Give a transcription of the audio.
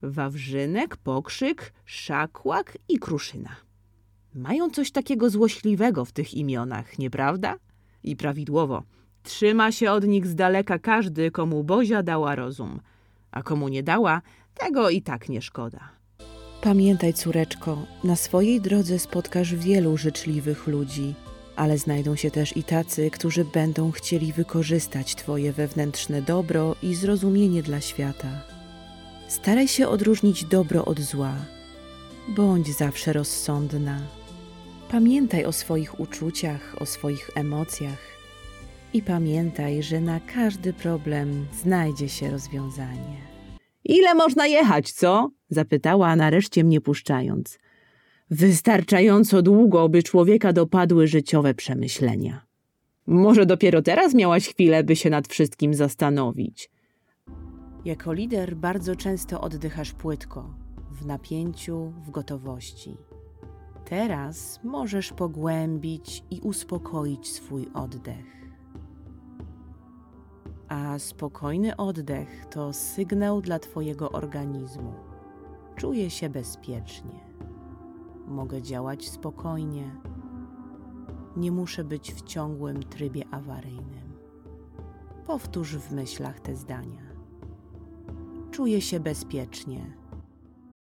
wawrzynek, pokrzyk, szakłak i kruszyna. Mają coś takiego złośliwego w tych imionach, nieprawda? I prawidłowo, trzyma się od nich z daleka każdy, komu Bozia dała rozum, a komu nie dała, tego i tak nie szkoda. Pamiętaj, córeczko, na swojej drodze spotkasz wielu życzliwych ludzi, ale znajdą się też i tacy, którzy będą chcieli wykorzystać twoje wewnętrzne dobro i zrozumienie dla świata. Staraj się odróżnić dobro od zła. Bądź zawsze rozsądna. Pamiętaj o swoich uczuciach, o swoich emocjach i pamiętaj, że na każdy problem znajdzie się rozwiązanie. Ile można jechać, co? Zapytała, nareszcie mnie puszczając. Wystarczająco długo, by człowieka dopadły życiowe przemyślenia. Może dopiero teraz miałaś chwilę, by się nad wszystkim zastanowić. Jako lider bardzo często oddychasz płytko, w napięciu, w gotowości. Teraz możesz pogłębić i uspokoić swój oddech. A spokojny oddech to sygnał dla twojego organizmu. Czuję się bezpiecznie. Mogę działać spokojnie. Nie muszę być w ciągłym trybie awaryjnym. Powtórz w myślach te zdania. Czuję się bezpiecznie.